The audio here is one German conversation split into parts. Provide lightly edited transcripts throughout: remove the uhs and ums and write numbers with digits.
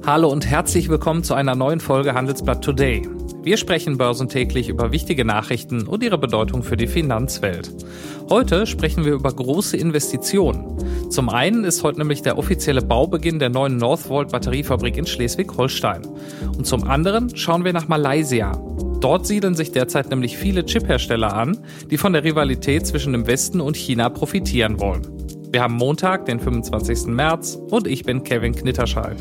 Hallo und herzlich willkommen zu einer neuen Folge Handelsblatt Today. Wir sprechen börsentäglich über wichtige Nachrichten und ihre Bedeutung für die Finanzwelt. Heute sprechen wir über große Investitionen. Zum einen ist heute nämlich der offizielle Baubeginn der neuen Northvolt Batteriefabrik in Schleswig-Holstein. Und zum anderen schauen wir nach Malaysia. Dort siedeln sich derzeit nämlich viele Chiphersteller an, die von der Rivalität zwischen dem Westen und China profitieren wollen. Wir haben Montag, den 25. März und ich bin Kevin Knitterschall.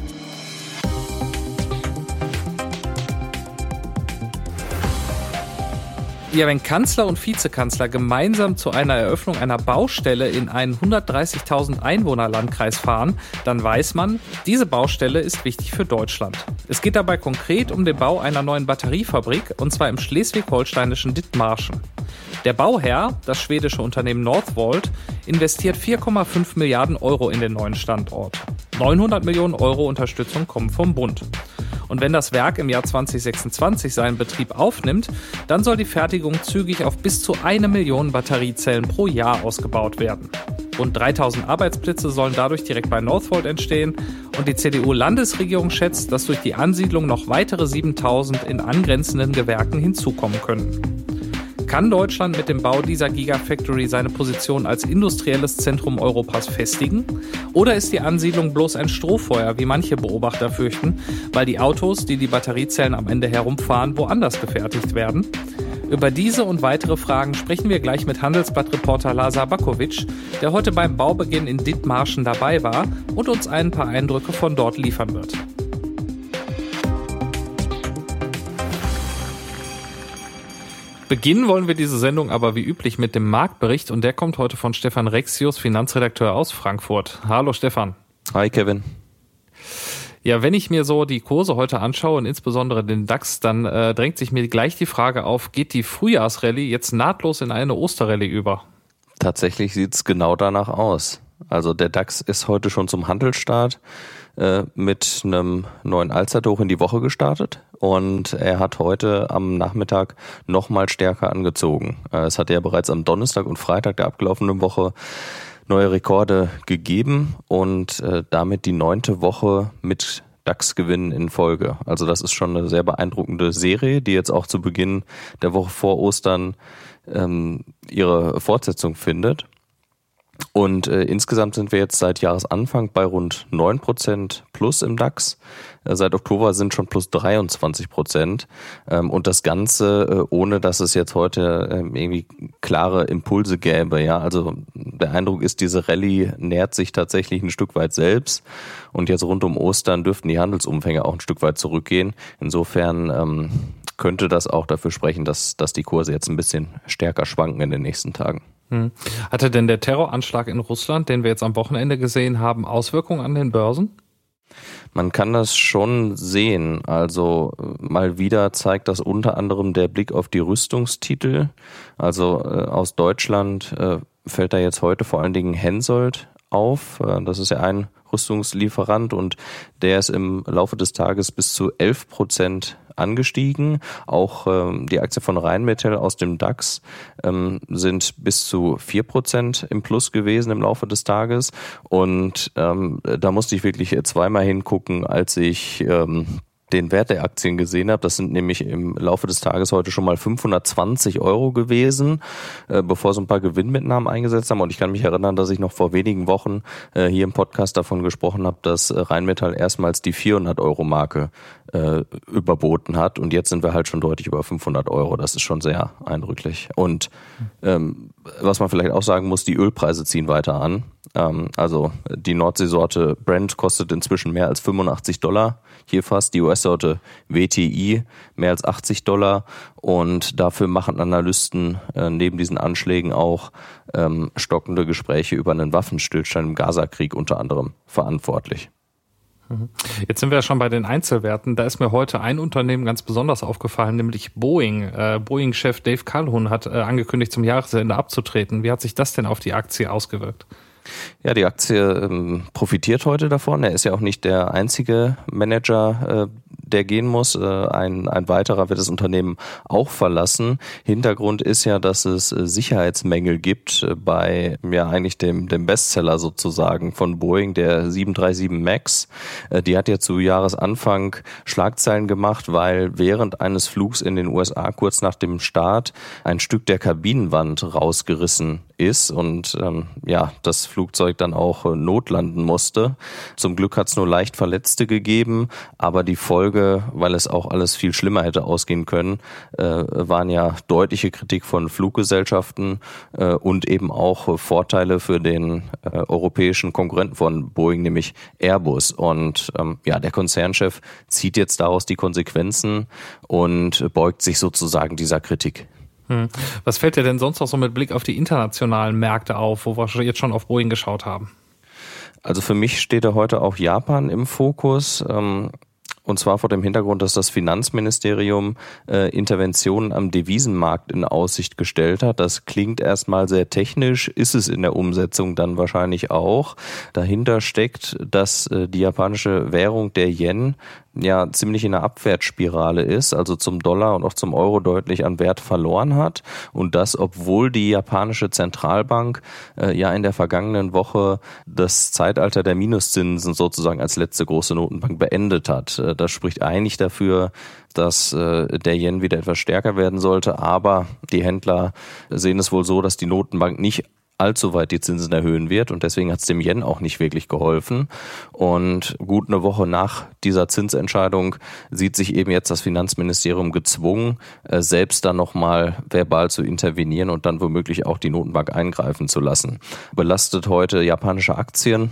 Ja, wenn Kanzler und Vizekanzler gemeinsam zu einer Eröffnung einer Baustelle in einen 130.000 Einwohner-Landkreis fahren, dann weiß man, diese Baustelle ist wichtig für Deutschland. Es geht dabei konkret um den Bau einer neuen Batteriefabrik, und zwar im schleswig-holsteinischen Dithmarschen. Der Bauherr, das schwedische Unternehmen Northvolt, investiert 4,5 Milliarden Euro in den neuen Standort. 900 Millionen Euro Unterstützung kommen vom Bund. Und wenn das Werk im Jahr 2026 seinen Betrieb aufnimmt, dann soll die Fertigung zügig auf bis zu 1 Million Batteriezellen pro Jahr ausgebaut werden. Rund 3000 Arbeitsplätze sollen dadurch direkt bei Northvolt entstehen und die CDU-Landesregierung schätzt, dass durch die Ansiedlung noch weitere 7000 in angrenzenden Gewerken hinzukommen können. Kann Deutschland mit dem Bau dieser Gigafactory seine Position als industrielles Zentrum Europas festigen? Oder ist die Ansiedlung bloß ein Strohfeuer, wie manche Beobachter fürchten, weil die Autos, die die Batteriezellen am Ende herumfahren, woanders gefertigt werden? Über diese und weitere Fragen sprechen wir gleich mit Handelsblatt-Reporter Lazar Bakovic, der heute beim Baubeginn in Dithmarschen dabei war und uns ein paar Eindrücke von dort liefern wird. Beginnen wollen wir diese Sendung aber wie üblich mit dem Marktbericht, und der kommt heute von Stefan Rexius, Finanzredakteur aus Frankfurt. Hallo Stefan. Hi Kevin. Ja, wenn ich mir so die Kurse heute anschaue und insbesondere den DAX, dann drängt sich mir gleich die Frage auf, geht die Frühjahrsrallye jetzt nahtlos in eine Osterrallye über? Tatsächlich sieht es genau danach aus. Also der DAX ist heute schon zum Handelsstart mit einem neuen Allzeithoch in die Woche gestartet, und er hat heute am Nachmittag nochmal stärker angezogen. Es hatte ja bereits am Donnerstag und Freitag der abgelaufenen Woche neue Rekorde gegeben und damit die 9. Woche mit DAX-Gewinnen in Folge. Also das ist schon eine sehr beeindruckende Serie, die jetzt auch zu Beginn der Woche vor Ostern ihre Fortsetzung findet. Und insgesamt sind wir jetzt seit Jahresanfang bei rund 9% plus im DAX. Seit Oktober sind schon plus 23%. Und das Ganze, ohne dass es jetzt heute irgendwie klare Impulse gäbe. Ja, also der Eindruck ist, diese Rallye nährt sich tatsächlich ein Stück weit selbst. Und jetzt rund um Ostern dürften die Handelsumfänge auch ein Stück weit zurückgehen. Insofern könnte das auch dafür sprechen, dass die Kurse jetzt ein bisschen stärker schwanken in den nächsten Tagen. Hatte denn der Terroranschlag in Russland, den wir jetzt am Wochenende gesehen haben, Auswirkungen an den Börsen? Man kann das schon sehen. Also mal wieder zeigt das unter anderem der Blick auf die Rüstungstitel. Also aus Deutschland fällt da jetzt heute vor allen Dingen Hensoldt auf. Das ist ja ein Rüstungslieferant, und der ist im Laufe des Tages bis zu 11% angestiegen. Auch die Aktien von Rheinmetall aus dem DAX sind bis zu 4% im Plus gewesen im Laufe des Tages. Und da musste ich wirklich zweimal hingucken, als ich den Wert der Aktien gesehen habe. Das sind nämlich im Laufe des Tages heute schon mal 520 Euro gewesen, bevor so ein paar Gewinnmitnahmen eingesetzt haben. Und ich kann mich erinnern, dass ich noch vor wenigen Wochen hier im Podcast davon gesprochen habe, dass Rheinmetall erstmals die 400-Euro-Marke überboten hat. Und jetzt sind wir halt schon deutlich über 500 Euro. Das ist schon sehr eindrücklich. Und was man vielleicht auch sagen muss, die Ölpreise ziehen weiter an. Also die Nordseesorte Brent kostet inzwischen mehr als $85. Hier fast die US-Sorte WTI mehr als $80. Und dafür machen Analysten neben diesen Anschlägen auch stockende Gespräche über einen Waffenstillstand im Gaza-Krieg unter anderem verantwortlich. Jetzt sind wir ja schon bei den Einzelwerten. Da ist mir heute ein Unternehmen ganz besonders aufgefallen, nämlich Boeing. Boeing-Chef Dave Calhoun hat angekündigt, zum Jahresende abzutreten. Wie hat sich das denn auf die Aktie ausgewirkt? Ja, die Aktie profitiert heute davon. Er ist ja auch nicht der einzige Manager der gehen muss. Ein weiterer wird das Unternehmen auch verlassen. Hintergrund ist ja, dass es Sicherheitsmängel gibt bei eigentlich dem Bestseller sozusagen von Boeing, der 737 MAX. Die hat ja zu Jahresanfang Schlagzeilen gemacht, weil während eines Flugs in den USA kurz nach dem Start ein Stück der Kabinenwand rausgerissen ist und das Flugzeug dann auch notlanden musste. Zum Glück hat es nur leicht Verletzte gegeben, aber die Folge, weil es auch alles viel schlimmer hätte ausgehen können, waren ja deutliche Kritik von Fluggesellschaften und eben auch Vorteile für den europäischen Konkurrenten von Boeing, nämlich Airbus. Und der Konzernchef zieht jetzt daraus die Konsequenzen und beugt sich sozusagen dieser Kritik. Was fällt dir denn sonst noch so mit Blick auf die internationalen Märkte auf, wo wir jetzt schon auf Boeing geschaut haben? Also für mich steht da heute auch Japan im Fokus. Und zwar vor dem Hintergrund, dass das Finanzministerium Interventionen am Devisenmarkt in Aussicht gestellt hat. Das klingt erstmal sehr technisch, ist es in der Umsetzung dann wahrscheinlich auch. Dahinter steckt, dass die japanische Währung, der Yen, ziemlich in einer Abwärtsspirale ist, also zum Dollar und auch zum Euro deutlich an Wert verloren hat. Und das, obwohl die japanische Zentralbank in der vergangenen Woche das Zeitalter der Minuszinsen sozusagen als letzte große Notenbank beendet hat. Das spricht eigentlich dafür, dass der Yen wieder etwas stärker werden sollte. Aber die Händler sehen es wohl so, dass die Notenbank nicht allzu weit die Zinsen erhöhen wird und deswegen hat es dem Yen auch nicht wirklich geholfen. Und gut eine Woche nach dieser Zinsentscheidung sieht sich eben jetzt das Finanzministerium gezwungen, selbst dann nochmal verbal zu intervenieren und dann womöglich auch die Notenbank eingreifen zu lassen. Belastet heute japanische Aktien.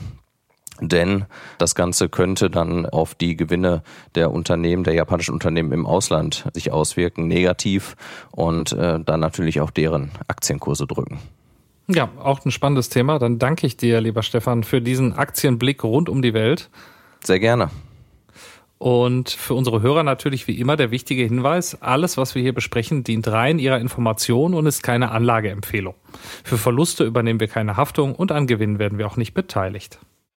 Denn das Ganze könnte dann auf die Gewinne der japanischen Unternehmen im Ausland sich auswirken, negativ und dann natürlich auch deren Aktienkurse drücken. Ja, auch ein spannendes Thema. Dann danke ich dir, lieber Stefan, für diesen Aktienblick rund um die Welt. Sehr gerne. Und für unsere Hörer natürlich wie immer der wichtige Hinweis, alles, was wir hier besprechen, dient rein ihrer Information und ist keine Anlageempfehlung. Für Verluste übernehmen wir keine Haftung und an Gewinn werden wir auch nicht beteiligt.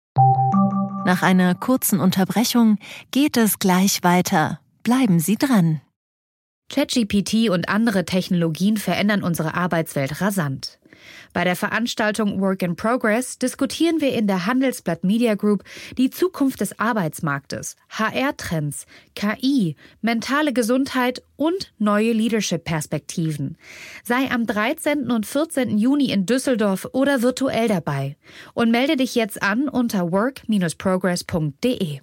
Nach einer kurzen Unterbrechung geht es gleich weiter. Bleiben Sie dran. ChatGPT und andere Technologien verändern unsere Arbeitswelt rasant. Bei der Veranstaltung Work in Progress diskutieren wir in der Handelsblatt Media Group die Zukunft des Arbeitsmarktes, HR-Trends, KI, mentale Gesundheit und neue Leadership-Perspektiven. Sei am 13. und 14. Juni in Düsseldorf oder virtuell dabei und melde dich jetzt an unter work-progress.de.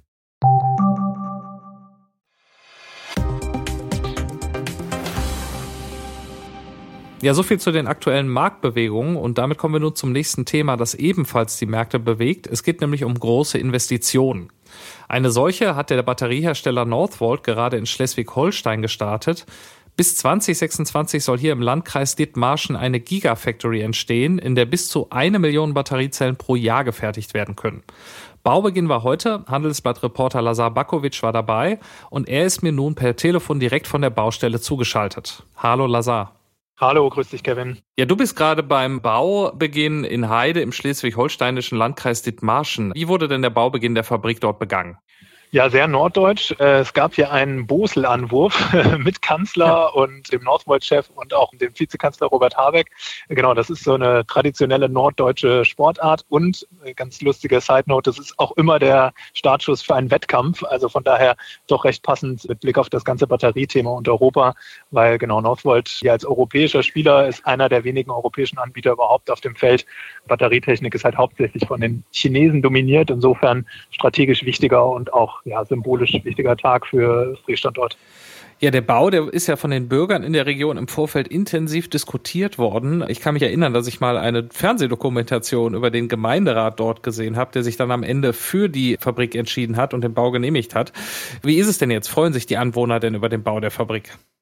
Ja, so viel zu den aktuellen Marktbewegungen und damit kommen wir nun zum nächsten Thema, das ebenfalls die Märkte bewegt. Es geht nämlich um große Investitionen. Eine solche hat der Batteriehersteller Northvolt gerade in Schleswig-Holstein gestartet. Bis 2026 soll hier im Landkreis Dithmarschen eine Gigafactory entstehen, in der bis zu 1 Million Batteriezellen pro Jahr gefertigt werden können. Baubeginn war heute, Handelsblatt-Reporter Lazar Bakovic war dabei und er ist mir nun per Telefon direkt von der Baustelle zugeschaltet. Hallo Lazar. Hallo, grüß dich, Kevin. Ja, du bist gerade beim Baubeginn in Heide im schleswig-holsteinischen Landkreis Dithmarschen. Wie wurde denn der Baubeginn der Fabrik dort begangen? Ja, sehr norddeutsch. Es gab hier einen Bosel-Anwurf mit Kanzler und dem Northvolt-Chef und auch dem Vizekanzler Robert Habeck. Genau, das ist so eine traditionelle norddeutsche Sportart und ganz lustige Side-Note, das ist auch immer der Startschuss für einen Wettkampf. Also von daher doch recht passend mit Blick auf das ganze Batteriethema und Europa, weil genau Northvolt hier als europäischer Spieler ist einer der wenigen europäischen Anbieter überhaupt auf dem Feld. Batterietechnik ist halt hauptsächlich von den Chinesen dominiert, insofern strategisch wichtiger und auch symbolisch wichtiger Tag für Drehstandort. Ja, der Bau, der ist ja von den Bürgern in der Region im Vorfeld intensiv diskutiert worden. Ich kann mich erinnern, dass ich mal eine Fernsehdokumentation über den Gemeinderat dort gesehen habe, der sich dann am Ende für die Fabrik entschieden hat und den Bau genehmigt hat. Wie ist es denn jetzt? Freuen sich die Anwohner denn über den Bau der Fabrik?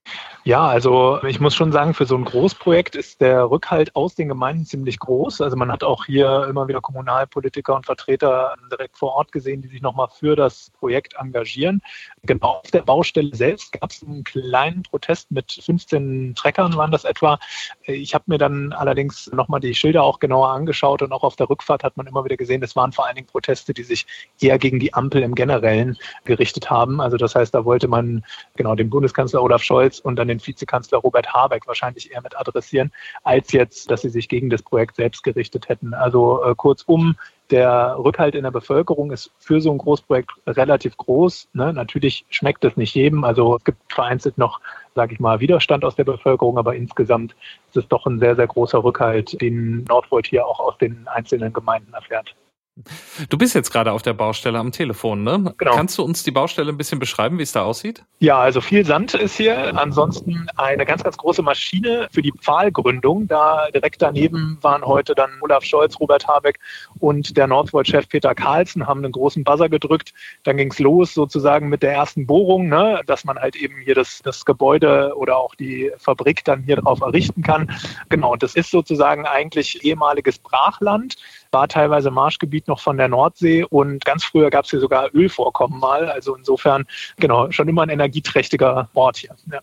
Ja, also ich muss schon sagen, für so ein Großprojekt ist der Rückhalt aus den Gemeinden ziemlich groß. Also man hat auch hier immer wieder Kommunalpolitiker und Vertreter direkt vor Ort gesehen, die sich nochmal für das Projekt engagieren. Genau auf der Baustelle selbst gab es einen kleinen Protest mit 15 Treckern, waren das etwa. Ich habe mir dann allerdings nochmal die Schilder auch genauer angeschaut und auch auf der Rückfahrt hat man immer wieder gesehen, es waren vor allen Dingen Proteste, die sich eher gegen die Ampel im Generellen gerichtet haben. Also das heißt, da wollte man genau den Bundeskanzler Olaf Scholz und dann den Vizekanzler Robert Habeck wahrscheinlich eher mit adressieren, als jetzt, dass sie sich gegen das Projekt selbst gerichtet hätten. Also kurzum, der Rückhalt in der Bevölkerung ist für so ein Großprojekt relativ groß. Ne? Natürlich schmeckt es nicht jedem. Also es gibt vereinzelt noch, sage ich mal, Widerstand aus der Bevölkerung, aber insgesamt ist es doch ein sehr, sehr großer Rückhalt, den Northvolt hier auch aus den einzelnen Gemeinden erfährt. Du bist jetzt gerade auf der Baustelle am Telefon, ne? Genau. Kannst du uns die Baustelle ein bisschen beschreiben, wie es da aussieht? Ja, also viel Sand ist hier. Ansonsten eine ganz, ganz große Maschine für die Pfahlgründung. Da direkt daneben waren heute dann Olaf Scholz, Robert Habeck und der Northvolt-Chef Peter Carlsen, haben einen großen Buzzer gedrückt. Dann ging es los sozusagen mit der ersten Bohrung, ne, dass man halt eben hier das Gebäude oder auch die Fabrik dann hier drauf errichten kann. Genau, das ist sozusagen eigentlich ehemaliges Brachland, war teilweise Marschgebiet noch von der Nordsee und ganz früher gab es hier sogar Ölvorkommen mal. Also insofern, genau, schon immer ein energieträchtiger Ort hier. Ja.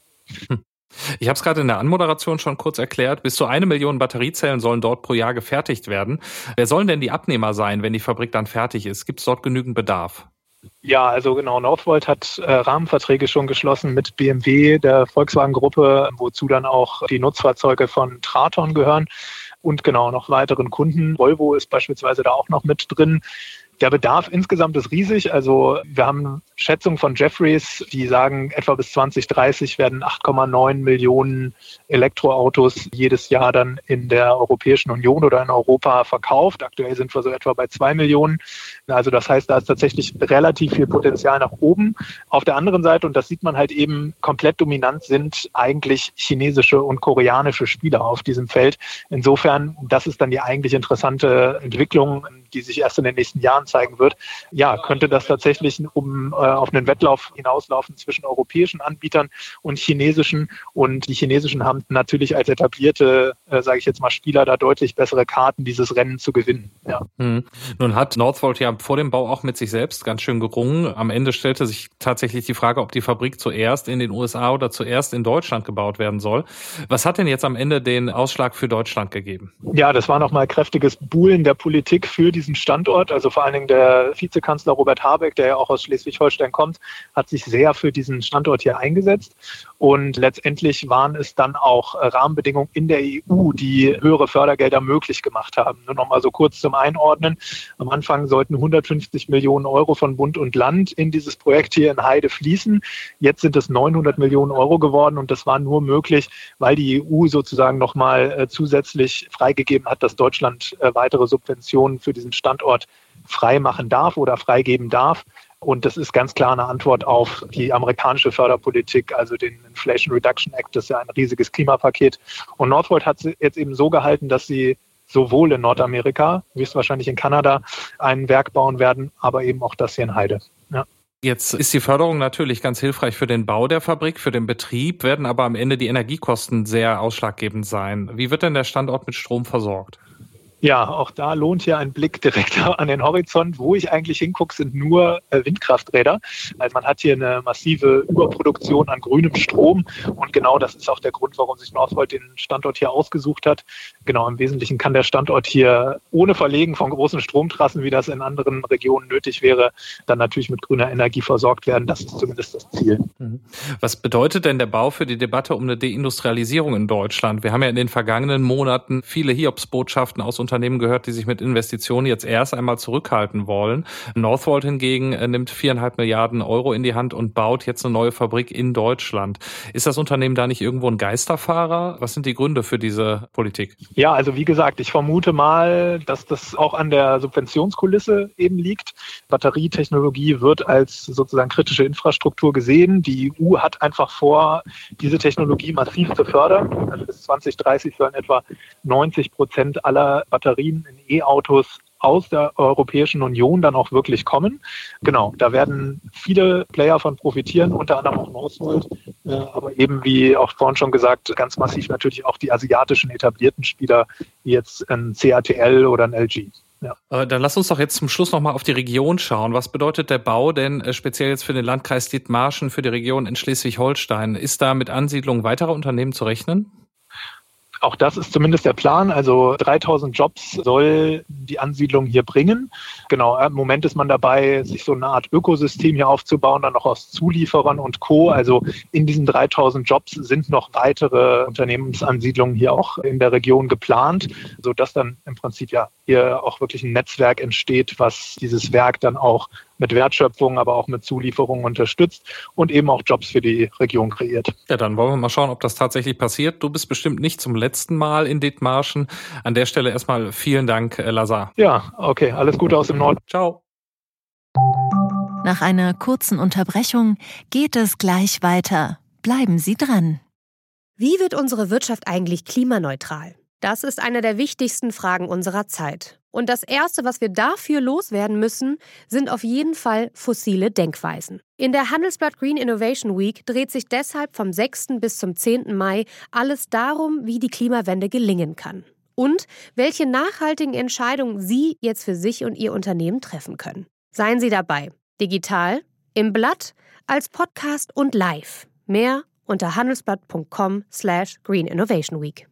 Ich habe es gerade in der Anmoderation schon kurz erklärt. Bis zu 1 Million Batteriezellen sollen dort pro Jahr gefertigt werden. Wer sollen denn die Abnehmer sein, wenn die Fabrik dann fertig ist? Gibt es dort genügend Bedarf? Ja, also genau, Northvolt hat Rahmenverträge schon geschlossen mit BMW, der Volkswagen-Gruppe, wozu dann auch die Nutzfahrzeuge von Traton gehören. Und genau noch weiteren Kunden. Volvo ist beispielsweise da auch noch mit drin. Der Bedarf insgesamt ist riesig. Also wir haben Schätzungen von Jefferies, die sagen, etwa bis 2030 werden 8,9 Millionen Elektroautos jedes Jahr dann in der Europäischen Union oder in Europa verkauft. Aktuell sind wir so etwa bei 2 Millionen. Also das heißt, da ist tatsächlich relativ viel Potenzial nach oben. Auf der anderen Seite, und das sieht man halt eben, komplett dominant sind eigentlich chinesische und koreanische Spieler auf diesem Feld. Insofern, das ist dann die eigentlich interessante Entwicklung, die sich erst in den nächsten Jahren zeigen wird. Ja, könnte das tatsächlich auf einen Wettlauf hinauslaufen zwischen europäischen Anbietern und chinesischen. Und die chinesischen haben natürlich als etablierte, sage ich jetzt mal, Spieler da deutlich bessere Karten, dieses Rennen zu gewinnen. Ja. Nun hat Northvolt ja vor dem Bau auch mit sich selbst ganz schön gerungen. Am Ende stellte sich tatsächlich die Frage, ob die Fabrik zuerst in den USA oder zuerst in Deutschland gebaut werden soll. Was hat denn jetzt am Ende den Ausschlag für Deutschland gegeben? Ja, das war nochmal kräftiges Buhlen der Politik für diesen Standort. Also vor allen Dingen der Vizekanzler Robert Habeck, der ja auch aus Schleswig-Holstein kommt, hat sich sehr für diesen Standort hier eingesetzt. Und letztendlich waren es dann auch Rahmenbedingungen in der EU, die höhere Fördergelder möglich gemacht haben. Nur noch mal so kurz zum Einordnen. Am Anfang sollten 150 Millionen Euro von Bund und Land in dieses Projekt hier in Heide fließen. Jetzt sind es 900 Millionen Euro geworden und das war nur möglich, weil die EU sozusagen noch mal zusätzlich freigegeben hat, dass Deutschland weitere Subventionen für diesen Standort frei machen darf oder freigeben darf. Und das ist ganz klar eine Antwort auf die amerikanische Förderpolitik, also den Inflation Reduction Act, das ist ja ein riesiges Klimapaket. Und Northvolt hat es jetzt eben so gehalten, dass sie sowohl in Nordamerika, höchstwahrscheinlich in Kanada, ein Werk bauen werden, aber eben auch das hier in Heide. Ja. Jetzt ist die Förderung natürlich ganz hilfreich für den Bau der Fabrik, für den Betrieb, werden aber am Ende die Energiekosten sehr ausschlaggebend sein. Wie wird denn der Standort mit Strom versorgt? Ja, auch da lohnt hier ein Blick direkt an den Horizont. Wo ich eigentlich hingucke, sind nur Windkrafträder. Also man hat hier eine massive Überproduktion an grünem Strom und genau das ist auch der Grund, warum sich Northvolt den Standort hier ausgesucht hat. Genau, im Wesentlichen kann der Standort hier ohne Verlegen von großen Stromtrassen, wie das in anderen Regionen nötig wäre, dann natürlich mit grüner Energie versorgt werden. Das ist zumindest das Ziel. Was bedeutet denn der Bau für die Debatte um eine Deindustrialisierung in Deutschland? Wir haben ja in den vergangenen Monaten viele Hiobsbotschaften aus Unternehmen gehört, die sich mit Investitionen jetzt erst einmal zurückhalten wollen. Northvolt hingegen nimmt 4,5 Milliarden Euro in die Hand und baut jetzt eine neue Fabrik in Deutschland. Ist das Unternehmen da nicht irgendwo ein Geisterfahrer? Was sind die Gründe für diese Politik? Ja, also wie gesagt, ich vermute mal, dass das auch an der Subventionskulisse eben liegt. Batterietechnologie wird als sozusagen kritische Infrastruktur gesehen. Die EU hat einfach vor, diese Technologie massiv zu fördern. Also bis 2030 sollen etwa 90% aller Batterien in E-Autos aus der Europäischen Union dann auch wirklich kommen. Genau, da werden viele Player von profitieren, unter anderem auch Northvolt, aber eben wie auch vorhin schon gesagt, ganz massiv natürlich auch die asiatischen etablierten Spieler, wie jetzt ein CATL oder ein LG. Ja. Dann lass uns doch jetzt zum Schluss nochmal auf die Region schauen. Was bedeutet der Bau denn speziell jetzt für den Landkreis Dithmarschen, für die Region in Schleswig-Holstein? Ist da mit Ansiedlung weiterer Unternehmen zu rechnen? Auch das ist zumindest der Plan. Also 3000 Jobs soll die Ansiedlung hier bringen. Genau, im Moment ist man dabei, sich so eine Art Ökosystem hier aufzubauen, dann auch aus Zulieferern und Co. Also in diesen 3000 Jobs sind noch weitere Unternehmensansiedlungen hier auch in der Region geplant, sodass dann im Prinzip ja hier auch wirklich ein Netzwerk entsteht, was dieses Werk dann auch mit Wertschöpfung, aber auch mit Zulieferungen unterstützt und eben auch Jobs für die Region kreiert. Ja, dann wollen wir mal schauen, ob das tatsächlich passiert. Du bist bestimmt nicht zum letzten Mal in Dithmarschen. An der Stelle erstmal vielen Dank, Lazar. Ja, okay, alles Gute aus dem Norden. Ciao. Nach einer kurzen Unterbrechung geht es gleich weiter. Bleiben Sie dran. Wie wird unsere Wirtschaft eigentlich klimaneutral? Das ist eine der wichtigsten Fragen unserer Zeit. Und das Erste, was wir dafür loswerden müssen, sind auf jeden Fall fossile Denkweisen. In der Handelsblatt Green Innovation Week dreht sich deshalb vom 6. bis zum 10. Mai alles darum, wie die Klimawende gelingen kann. Und welche nachhaltigen Entscheidungen Sie jetzt für sich und Ihr Unternehmen treffen können. Seien Sie dabei. Digital, im Blatt, als Podcast und live. Mehr unter handelsblatt.com/Green Innovation Week.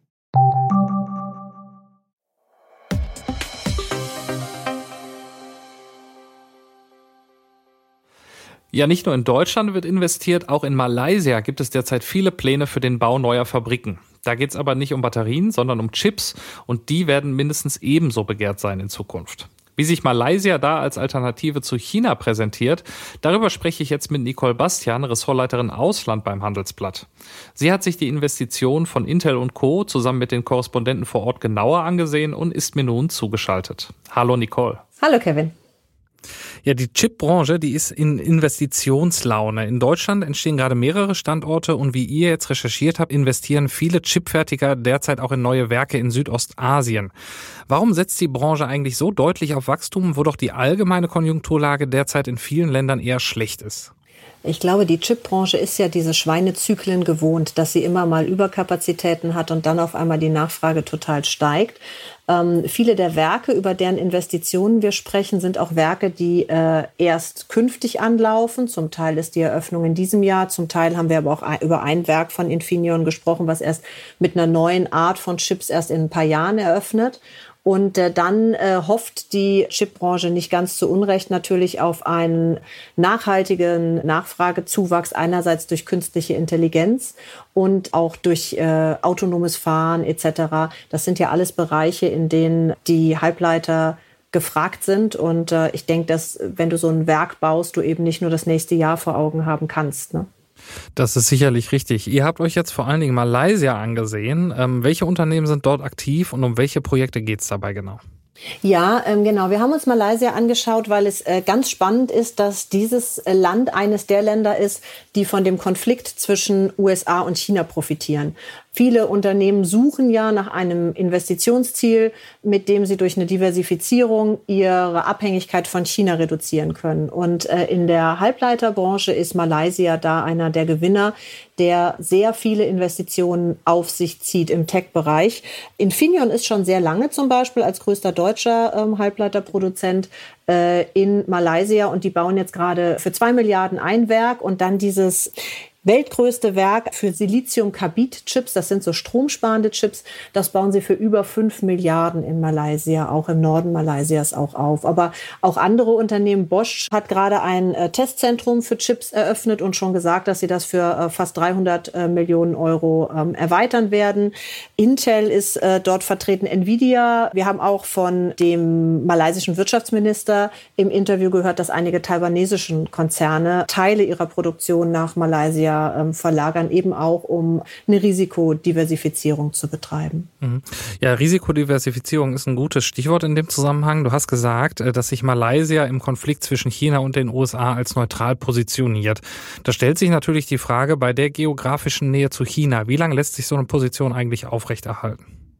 Ja, nicht nur in Deutschland wird investiert, auch in Malaysia gibt es derzeit viele Pläne für den Bau neuer Fabriken. Da geht es aber nicht um Batterien, sondern um Chips und die werden mindestens ebenso begehrt sein in Zukunft. Wie sich Malaysia da als Alternative zu China präsentiert, darüber spreche ich jetzt mit Nicole Bastian, Ressortleiterin Ausland beim Handelsblatt. Sie hat sich die Investition von Intel und Co. zusammen mit den Korrespondenten vor Ort genauer angesehen und ist mir nun zugeschaltet. Hallo Nicole. Hallo Kevin. Ja, die Chipbranche, die ist in Investitionslaune. In Deutschland entstehen gerade mehrere Standorte und wie ihr jetzt recherchiert habt, investieren viele Chipfertiger derzeit auch in neue Werke in Südostasien. Warum setzt die Branche eigentlich so deutlich auf Wachstum, wo doch die allgemeine Konjunkturlage derzeit in vielen Ländern eher schlecht ist? Ich glaube, die Chipbranche ist ja diese Schweinezyklen gewohnt, dass sie immer mal Überkapazitäten hat und dann auf einmal die Nachfrage total steigt. Viele der Werke, über deren Investitionen wir sprechen, sind auch Werke, die erst künftig anlaufen. Zum Teil ist die Eröffnung in diesem Jahr, zum Teil haben wir aber auch über ein Werk von Infineon gesprochen, was erst mit einer neuen Art von Chips erst in ein paar Jahren eröffnet. Und dann hofft die Chipbranche nicht ganz zu Unrecht natürlich auf einen nachhaltigen Nachfragezuwachs, einerseits durch künstliche Intelligenz und auch durch autonomes Fahren etc. Das sind ja alles Bereiche, in denen die Halbleiter gefragt sind. Und ich denke, dass wenn du so ein Werk baust, du eben nicht nur das nächste Jahr vor Augen haben kannst, ne? Das ist sicherlich richtig. Ihr habt euch jetzt vor allen Dingen Malaysia angesehen. Welche Unternehmen sind dort aktiv und um welche Projekte geht es dabei genau? Ja, genau. Wir haben uns Malaysia angeschaut, weil es ganz spannend ist, dass dieses Land eines der Länder ist, die von dem Konflikt zwischen USA und China profitieren. Viele Unternehmen suchen ja nach einem Investitionsziel, mit dem sie durch eine Diversifizierung ihre Abhängigkeit von China reduzieren können. Und in der Halbleiterbranche ist Malaysia da einer der Gewinner, der sehr viele Investitionen auf sich zieht im Tech-Bereich. Infineon ist schon sehr lange zum Beispiel als größter deutscher Halbleiterproduzent in Malaysia und die bauen jetzt gerade für 2 Milliarden ein Werk und dann dieses weltgrößte Werk für Silizium-Carbid-Chips, das sind so stromsparende Chips, das bauen sie für über 5 Milliarden in Malaysia, auch im Norden Malaysias auch auf. Aber auch andere Unternehmen, Bosch hat gerade ein Testzentrum für Chips eröffnet und schon gesagt, dass sie das für fast 300 Millionen Euro erweitern werden. Intel ist dort vertreten, Nvidia. Wir haben auch von dem malaysischen Wirtschaftsminister im Interview gehört, dass einige taiwanesischen Konzerne Teile ihrer Produktion nach Malaysia verlagern, eben auch um eine Risikodiversifizierung zu betreiben. Ja, Risikodiversifizierung ist ein gutes Stichwort in dem Zusammenhang. Du hast gesagt, dass sich Malaysia im Konflikt zwischen China und den USA als neutral positioniert. Da stellt sich natürlich die Frage, bei der geografischen Nähe zu China, wie lange lässt sich so eine Position eigentlich aufrechterhalten?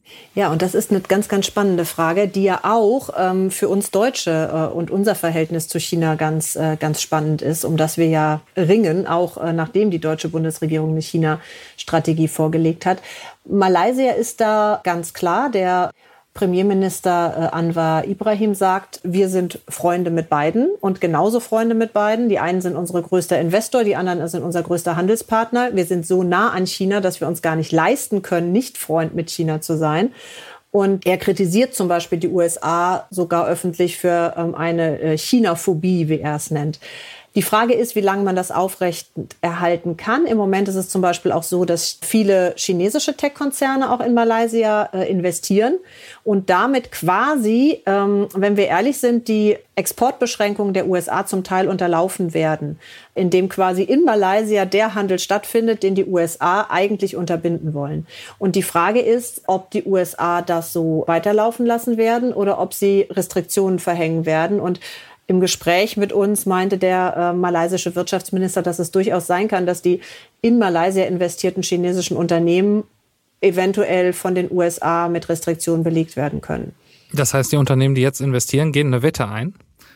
Ja, und das ist eine ganz, ganz spannende Frage, die ja auch für uns Deutsche und unser Verhältnis zu China ganz, ganz spannend ist, um das wir ja ringen, auch nachdem die deutsche Bundesregierung eine China-Strategie vorgelegt hat. Malaysia ist da ganz klar. Der Premierminister Anwar Ibrahim sagt, wir sind Freunde mit beiden und genauso Freunde mit beiden. Die einen sind unser größter Investor, die anderen sind unser größter Handelspartner. Wir sind so nah an China, dass wir uns gar nicht leisten können, nicht Freund mit China zu sein. Und er kritisiert zum Beispiel die USA sogar öffentlich für eine China-Phobie, wie er es nennt. Die Frage ist, wie lange man das aufrecht erhalten kann. Im Moment ist es zum Beispiel auch so, dass viele chinesische Tech-Konzerne auch in Malaysia investieren und damit quasi, wenn wir ehrlich sind, die Exportbeschränkungen der USA zum Teil unterlaufen werden, indem quasi in Malaysia der Handel stattfindet, den die USA eigentlich unterbinden wollen. Und die Frage ist, ob die USA das so weiterlaufen lassen werden oder ob sie Restriktionen verhängen werden. Und im Gespräch mit uns meinte der malaysische Wirtschaftsminister, dass es durchaus sein kann, dass die in Malaysia investierten chinesischen Unternehmen eventuell von den USA mit Restriktionen belegt werden können. Das heißt, die Unternehmen, die jetzt investieren, gehen eine Wette ein?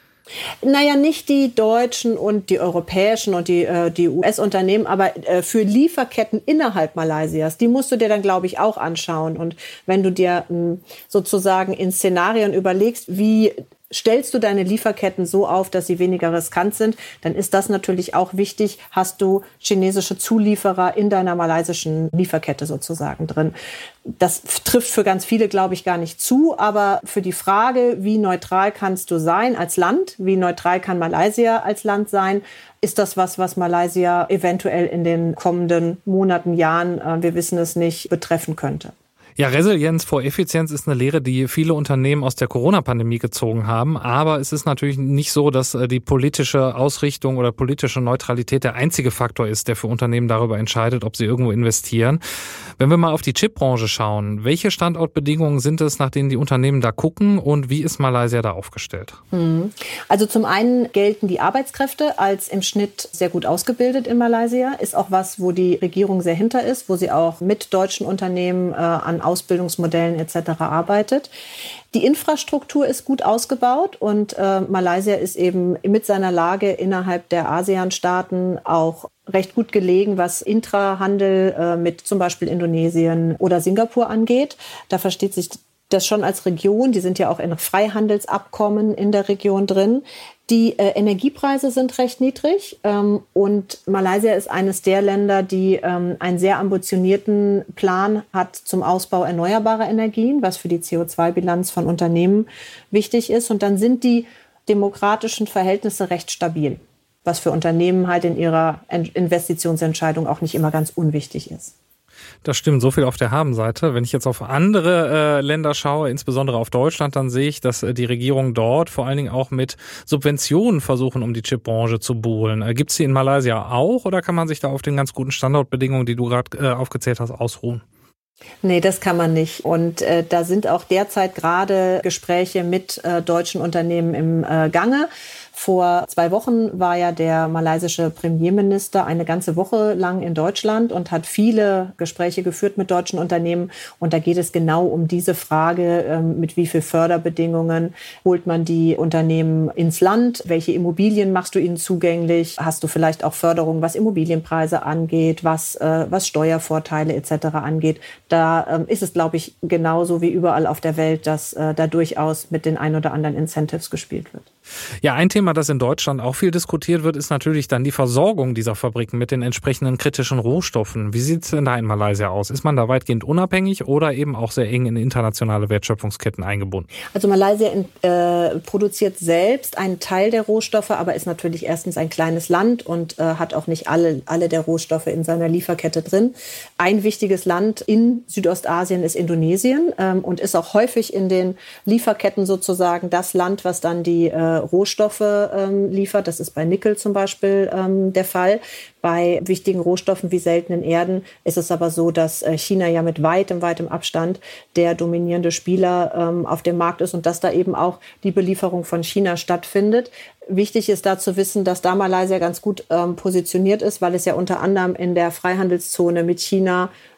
Naja, nicht die deutschen und die europäischen und die US-Unternehmen, aber für Lieferketten innerhalb Malaysias, die musst du dir dann, glaube ich, auch anschauen. Und wenn du dir sozusagen in Szenarien überlegst, wie stellst du deine Lieferketten so auf, dass sie weniger riskant sind, dann ist das natürlich auch wichtig. Hast du chinesische Zulieferer in deiner malaysischen Lieferkette sozusagen drin? Das trifft für ganz viele, glaube ich, gar nicht zu. Aber für die Frage, wie neutral kannst du sein als Land, wie neutral kann Malaysia als Land sein, ist das was Malaysia eventuell in den kommenden Monaten, Jahren, wir wissen es nicht, betreffen könnte. Ja, Resilienz vor Effizienz ist eine Lehre, die viele Unternehmen aus der Corona-Pandemie gezogen haben. Aber es ist natürlich nicht so, dass die politische Ausrichtung oder politische Neutralität der einzige Faktor ist, der für Unternehmen darüber entscheidet, ob sie irgendwo investieren. Wenn wir mal auf die Chipbranche schauen, welche Standortbedingungen sind es, nach denen die Unternehmen da gucken und wie ist Malaysia da aufgestellt? Also zum einen gelten die Arbeitskräfte als im Schnitt sehr gut ausgebildet in Malaysia. Ist auch was, wo die Regierung sehr hinter ist, wo sie auch mit deutschen Unternehmen an Ausbildungsmodellen etc. arbeitet. Die Infrastruktur ist gut ausgebaut und Malaysia ist eben mit seiner Lage innerhalb der ASEAN-Staaten auch recht gut gelegen, was Intrahandel mit zum Beispiel Indonesien oder Singapur angeht. Da versteht sich das schon als Region. Die sind ja auch in Freihandelsabkommen in der Region drin. Die Energiepreise sind recht niedrig und Malaysia ist eines der Länder, die einen sehr ambitionierten Plan hat zum Ausbau erneuerbarer Energien, was für die CO2-Bilanz von Unternehmen wichtig ist. Und dann sind die demokratischen Verhältnisse recht stabil, was für Unternehmen halt in ihrer Investitionsentscheidung auch nicht immer ganz unwichtig ist. Das stimmt, so viel auf der Habenseite. Wenn ich jetzt auf andere Länder schaue, insbesondere auf Deutschland, dann sehe ich, dass die Regierungen dort vor allen Dingen auch mit Subventionen versuchen, um die Chipbranche zu buhlen. Gibt es die in Malaysia auch oder kann man sich da auf den ganz guten Standortbedingungen, die du gerade aufgezählt hast, ausruhen? Nee, das kann man nicht. Und da sind auch derzeit gerade Gespräche mit deutschen Unternehmen im Gange. Vor 2 Wochen war ja der malaysische Premierminister eine ganze Woche lang in Deutschland und hat viele Gespräche geführt mit deutschen Unternehmen. Und da geht es genau um diese Frage, mit wie viel Förderbedingungen holt man die Unternehmen ins Land? Welche Immobilien machst du ihnen zugänglich? Hast du vielleicht auch Förderung, was Immobilienpreise angeht, was Steuervorteile etc. angeht? Da ist es, glaube ich, genauso wie überall auf der Welt, dass da durchaus mit den ein oder anderen Incentives gespielt wird. Ja, ein Thema, das in Deutschland auch viel diskutiert wird, ist natürlich dann die Versorgung dieser Fabriken mit den entsprechenden kritischen Rohstoffen. Wie sieht es denn da in Malaysia aus? Ist man da weitgehend unabhängig oder eben auch sehr eng in internationale Wertschöpfungsketten eingebunden? Also Malaysia produziert selbst einen Teil der Rohstoffe, aber ist natürlich erstens ein kleines Land und hat auch nicht alle der Rohstoffe in seiner Lieferkette drin. Ein wichtiges Land in Südostasien ist Indonesien und ist auch häufig in den Lieferketten sozusagen das Land, was dann die Rohstoffe liefert. Das ist bei Nickel zum Beispiel der Fall. Bei wichtigen Rohstoffen wie seltenen Erden ist es aber so, dass China ja mit weitem Abstand der dominierende Spieler auf dem Markt ist und dass da eben auch die Belieferung von China stattfindet. Wichtig ist da zu wissen, dass da Malaysia ganz gut positioniert ist, weil es ja unter anderem in der Freihandelszone mit China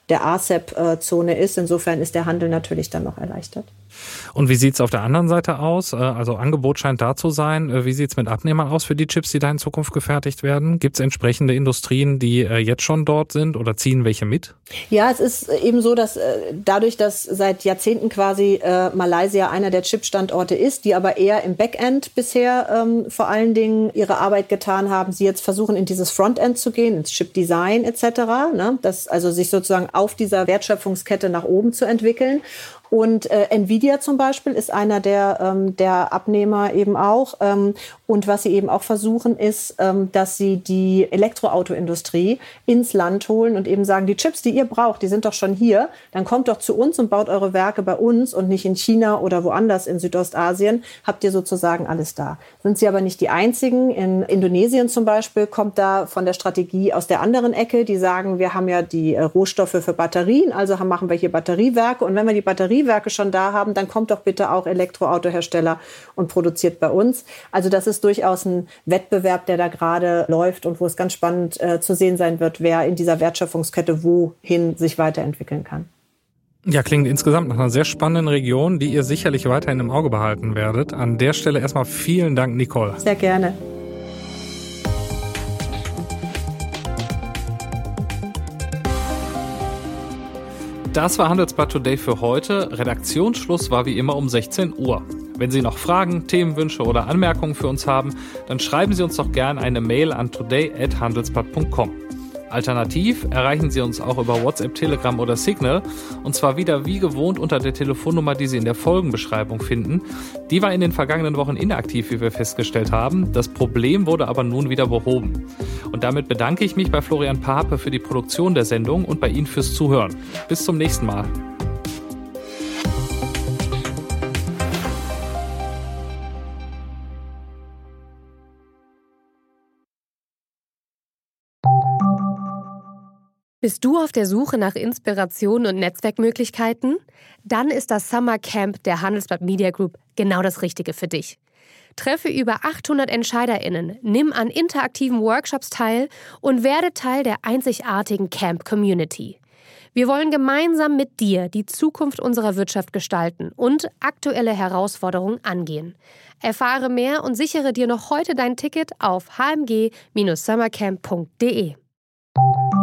der ASEP-Zone ist. Insofern ist der Handel natürlich dann noch erleichtert. Und wie sieht es auf der anderen Seite aus? Also Angebot scheint da zu sein. Wie sieht es mit Abnehmern aus für die Chips, die da in Zukunft gefertigt werden? Gibt es entsprechende Industrien, die jetzt schon dort sind oder ziehen welche mit? Ja, es ist eben so, dass dadurch, dass seit Jahrzehnten quasi Malaysia einer der Chip-Standorte ist, die aber eher im Backend bisher vor allen Dingen ihre Arbeit getan haben, sie jetzt versuchen, in dieses Frontend zu gehen, ins Chip-Design etc., ne? Das also sich sozusagen auf dieser Wertschöpfungskette nach oben zu entwickeln. Und Nvidia zum Beispiel ist einer der Abnehmer eben auch. Und was sie eben auch versuchen, ist, dass sie die Elektroautoindustrie ins Land holen und eben sagen, die Chips, die ihr braucht, die sind doch schon hier. Dann kommt doch zu uns und baut eure Werke bei uns und nicht in China oder woanders in Südostasien. Habt ihr sozusagen alles da. Sind sie aber nicht die einzigen. In Indonesien zum Beispiel kommt da von der Strategie aus der anderen Ecke. Die sagen, wir haben ja die Rohstoffe für Batterien, also machen wir hier Batteriewerke. Und wenn wir die Batteriewerke schon da haben, dann kommt doch bitte auch Elektroautohersteller und produziert bei uns. Also das ist durchaus ein Wettbewerb, der da gerade läuft und wo es ganz spannend zu sehen sein wird, wer in dieser Wertschöpfungskette wohin sich weiterentwickeln kann. Ja, klingt insgesamt nach einer sehr spannenden Region, die ihr sicherlich weiterhin im Auge behalten werdet. An der Stelle erstmal vielen Dank, Nicole. Sehr gerne. Das war Handelsblatt Today für heute. Redaktionsschluss war wie immer um 16 Uhr. Wenn Sie noch Fragen, Themenwünsche oder Anmerkungen für uns haben, dann schreiben Sie uns doch gerne eine Mail an today@handelsblatt.com. Alternativ erreichen Sie uns auch über WhatsApp, Telegram oder Signal, und zwar wieder wie gewohnt unter der Telefonnummer, die Sie in der Folgenbeschreibung finden. Die war in den vergangenen Wochen inaktiv, wie wir festgestellt haben. Das Problem wurde aber nun wieder behoben. Und damit bedanke ich mich bei Florian Pape für die Produktion der Sendung und bei Ihnen fürs Zuhören. Bis zum nächsten Mal. Bist du auf der Suche nach Inspiration und Netzwerkmöglichkeiten? Dann ist das Summer Camp der Handelsblatt Media Group genau das Richtige für dich. Treffe über 800 EntscheiderInnen, nimm an interaktiven Workshops teil und werde Teil der einzigartigen Camp-Community. Wir wollen gemeinsam mit dir die Zukunft unserer Wirtschaft gestalten und aktuelle Herausforderungen angehen. Erfahre mehr und sichere dir noch heute dein Ticket auf hmg-summercamp.de.